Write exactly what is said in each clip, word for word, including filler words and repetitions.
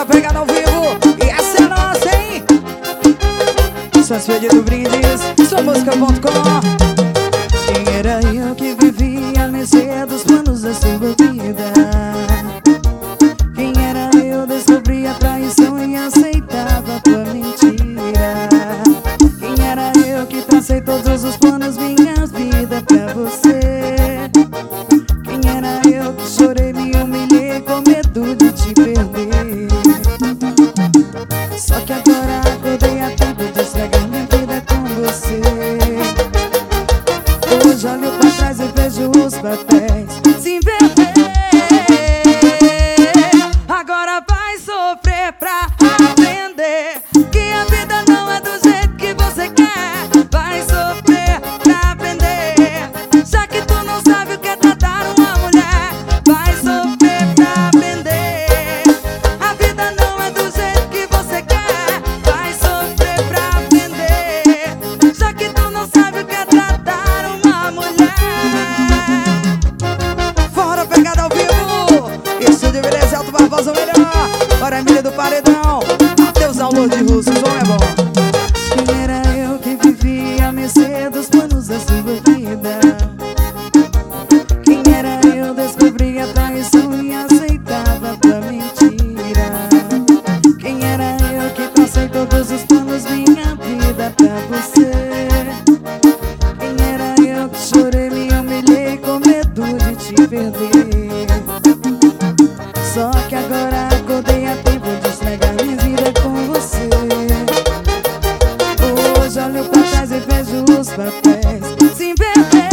pegada ao vivo. E essa é nossa, hein? Satisfeito brindes, sua música ponto com. Quem era eu que vivia a mercê dos planos da sua vida? Quem era eu, descobri a traição e aceitava a tua mentira. Quem era eu que tracei todos os planos, minha vida pra você? Quem era eu que chorei, me humilhei com medo de te perder? Só que agora acordei a tempo de estragar minha vida com você. Hoje olho pra trás e vejo os papéis se inverter. Agora vai sofrer pra aprender que a vida não é do jeito que você quer. Vai sofrer pra aprender, já que tu não sabe o que é tratar uma mulher. Vai sofrer pra aprender, a vida não é do jeito que você quer. Vai sofrer pra aprender, já que tu não sabe o que é tratar uma mulher. Fora pegada ao vivo, isso de beleza Alto Barbosa, o melhor. Bora Emília do Paredão, adeus ao Lorde Russo, o som é bom. Quem era eu que vivia a mercê dos planos da sua vida? Quem era eu, descobri a traição e aceitava a tua mentira. Quem era eu que tracei todos os planos, minha vida pra você? Quem era eu que chorei, me humilhei com medo de te perder? Só que agora acordei a tempo de estragar minha vida com você. Hoje olho pra trás e vejo os papéis se inverter.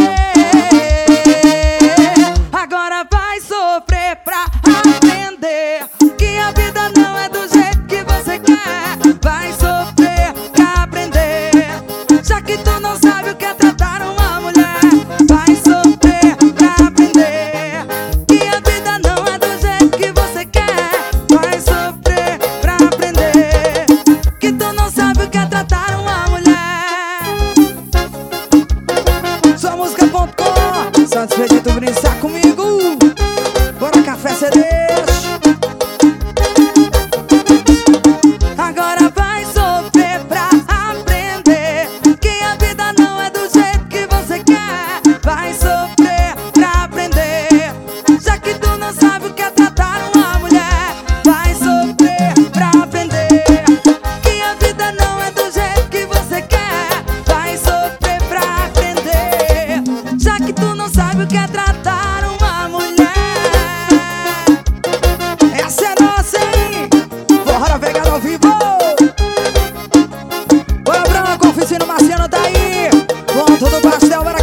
Agora vai sofrer pra aprender que a vida não é do jeito que você quer. Vai sofrer pra aprender, já que tu não sabe o que é tratar uma mulher. Vai sofrer pra aprender que a vida não é do jeito que você quer. Vai sofrer pra aprender que tu não sabe o que é tratar uma mulher. Sua música ponto com. Satisfeito de brincar comigo. Bora café C Ds. Agora vai sofrer pra aprender que a vida não é do jeito que você quer. Vai sofrer pra aprender, já que tu não sabe o que é tratar uma mulher. Vai sofrer pra aprender que a vida não é do jeito que você quer. Vai sofrer pra aprender, já que tu não sabe o que é tratar uma mulher. Essa é nossa, hein? Bora pegar ao vivo. Bora Branco, oficina Marciano tá aí. Ponto do pastel.